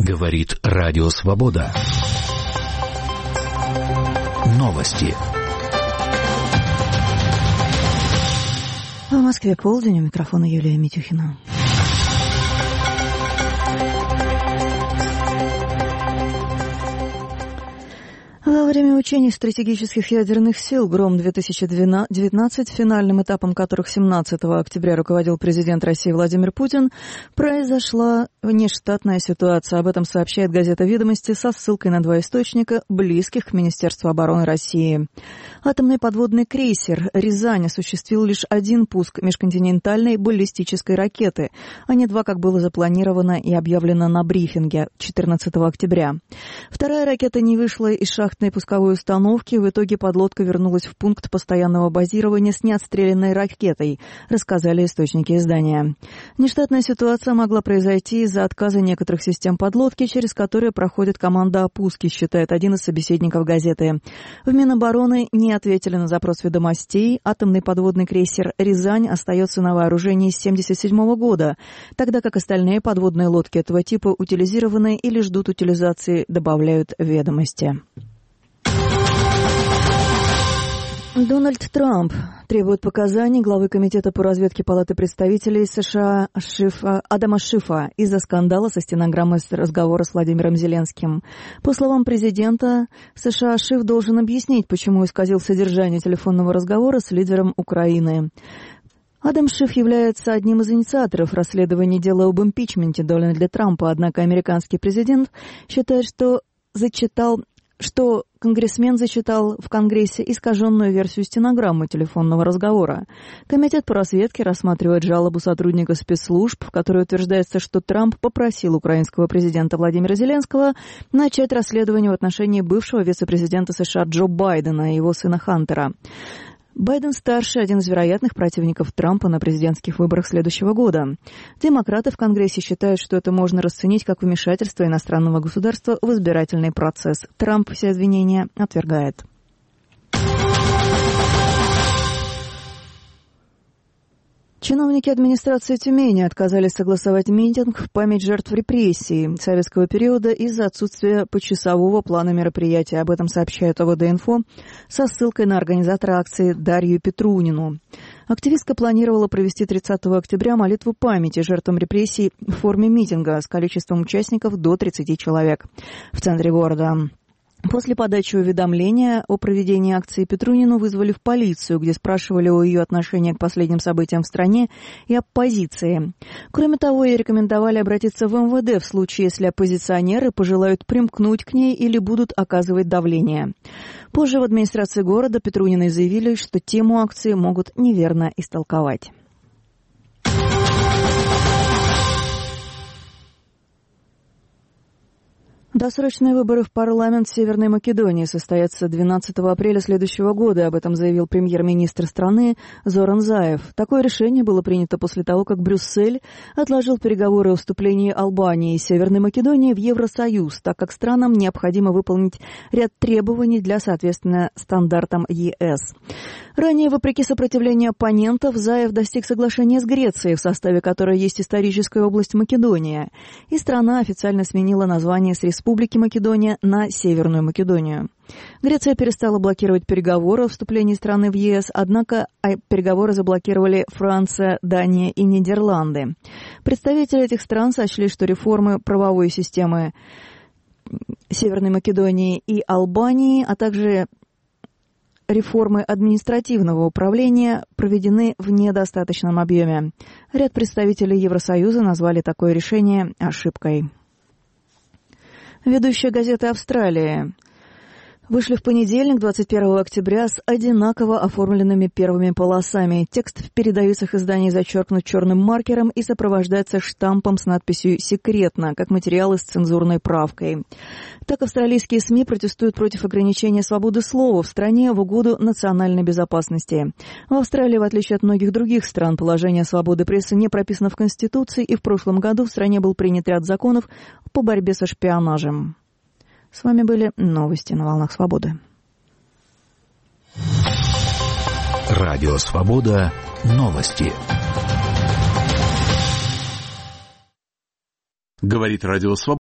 Говорит Радио Свобода. Новости. В Москве полдень, у микрофона Юлия Митюхина. Во время учений стратегических ядерных сил «Гром-2019», финальным этапом которых 17 октября руководил президент России Владимир Путин, произошла внештатная ситуация. Об этом сообщает газета «Ведомости» со ссылкой на два источника, близких к Министерству обороны России. Атомный подводный крейсер «Рязань» осуществил лишь один пуск межконтинентальной баллистической ракеты, а не два, как было запланировано и объявлено на брифинге 14 октября. Вторая ракета не вышла из шахтной пусковой установки. В итоге подлодка вернулась в пункт постоянного базирования с неотстрелянной ракетой, рассказали источники издания. Нештатная ситуация могла произойти из-за отказа некоторых систем подлодки, через которые проходит команда о пуске, считает один из собеседников газеты. В Минобороны не ответили на запрос «Ведомостей». Атомный подводный крейсер «Рязань» остается на вооружении с 1977 года, тогда как остальные подводные лодки этого типа утилизированы или ждут утилизации, добавляют «Ведомости». Дональд Трамп требует показаний главы Комитета по разведке Палаты представителей США Адама Шифа из-за скандала со стенограммой разговора с Владимиром Зеленским. По словам президента США, Шиф должен объяснить, почему исказил содержание телефонного разговора с лидером Украины. Адам Шиф является одним из инициаторов расследования дела об импичменте Дональда Трампа, однако американский президент считает, что конгрессмен зачитал в Конгрессе искаженную версию стенограммы телефонного разговора. Комитет по разведке рассматривает жалобу сотрудника спецслужб, в которой утверждается, что Трамп попросил украинского президента Владимира Зеленского начать расследование в отношении бывшего вице-президента США Джо Байдена и его сына Хантера. Байден-старший – один из вероятных противников Трампа на президентских выборах следующего года. Демократы в Конгрессе считают, что это можно расценить как вмешательство иностранного государства в избирательный процесс. Трамп все обвинения отвергает. Чиновники администрации Тюмени отказались согласовать митинг в память жертв репрессий советского периода из-за отсутствия почасового плана мероприятия. Об этом сообщает ОВД-инфо со ссылкой на организатора акции Дарью Петрунину. Активистка планировала провести 30 октября молитву памяти жертвам репрессий в форме митинга с количеством участников до 30 человек в центре города. После подачи уведомления о проведении акции Петрунину вызвали в полицию, где спрашивали о ее отношении к последним событиям в стране и оппозиции. Кроме того, ей рекомендовали обратиться в МВД в случае, если оппозиционеры пожелают примкнуть к ней или будут оказывать давление. Позже в администрации города Петруниной заявили, что тему акции могут неверно истолковать. Досрочные выборы в парламент Северной Македонии состоятся 12 апреля следующего года. Об этом заявил премьер-министр страны Зоран Заев. Такое решение было принято после того, как Брюссель отложил переговоры о вступлении Албании и Северной Македонии в Евросоюз, так как странам необходимо выполнить ряд требований для соответствия стандартам ЕС. Ранее, вопреки сопротивлению оппонентов, Заев достиг соглашения с Грецией, в составе которой есть историческая область Македония, и страна официально сменила название с Республики Македония на Северную Македонию. Греция перестала блокировать переговоры о вступлении страны в ЕС, однако переговоры заблокировали Франция, Дания и Нидерланды. Представители этих стран сочли, что реформы правовой системы Северной Македонии и Албании, а также реформы административного управления проведены в недостаточном объеме. Ряд представителей Евросоюза назвали такое решение ошибкой. Ведущие газеты Австралии вышли в понедельник, 21 октября, с одинаково оформленными первыми полосами. Текст в передовицах изданий зачеркнут черным маркером и сопровождается штампом с надписью «Секретно», как материалы с цензурной правкой. Так австралийские СМИ протестуют против ограничения свободы слова в стране в угоду национальной безопасности. В Австралии, в отличие от многих других стран, положение свободы прессы не прописано в Конституции, и в прошлом году в стране был принят ряд законов по борьбе со шпионажем. С вами были новости на волнах свободы. Радио Свобода. Новости. Говорит Радио Свобода.